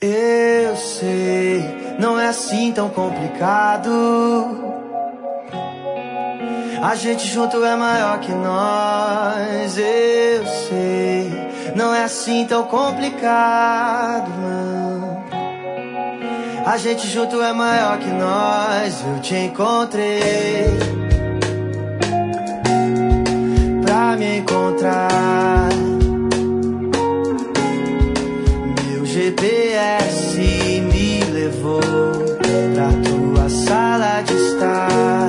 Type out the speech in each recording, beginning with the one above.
Eu sei, não é assim tão complicado. A gente junto é maior que nós. Eu sei, não é assim tão complicado, não. A gente junto é maior que nós. Eu te encontrei pra me encontrar. Meu GPS me levou pra tua sala de estar.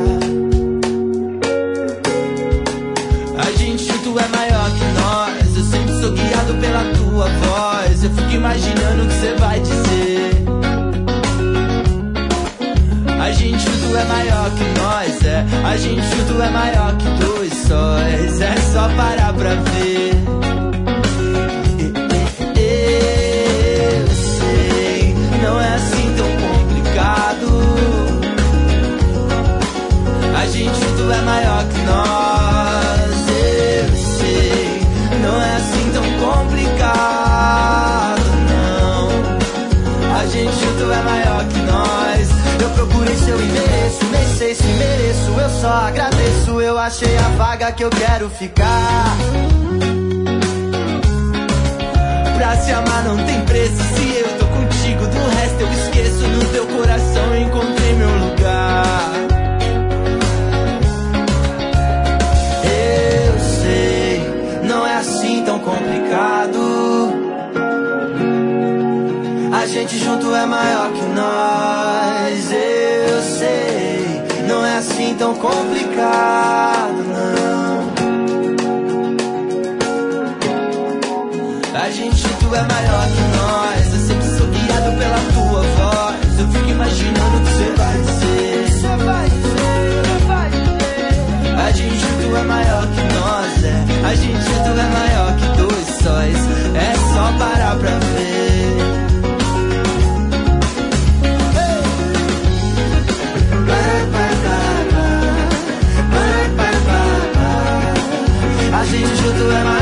A gente junto é maior que nós. Eu sempre sou guiado pela tua voz. Eu fico imaginando o que você vai dizer. A gente junto é maior que nós, é. A gente junto é maior que dois sóis. É só parar pra ver. Eu sei, não é assim tão complicado. A gente junto é maior que nós. Eu sei, não é assim tão complicado, não. A gente junto é maior que nós. Eu procurei seu endereço, nem sei se mereço. Eu só agradeço, eu achei a vaga que eu quero ficar. Pra se amar não tem preço. Se eu tô contigo, do resto eu esqueço. No teu coração eu encontrei meu lugar. Eu sei, não é assim tão complicado. A gente junto é maior que nós. Eu sei, não é assim tão complicado, não. A gente junto é maior que nós. Eu sempre sou guiado pela tua voz. Eu fico imaginando o que você vai dizer. A gente junto é maior que nós, é. A gente junto é maior que dois sóis. É só parar pra ver. A gente junto é maior.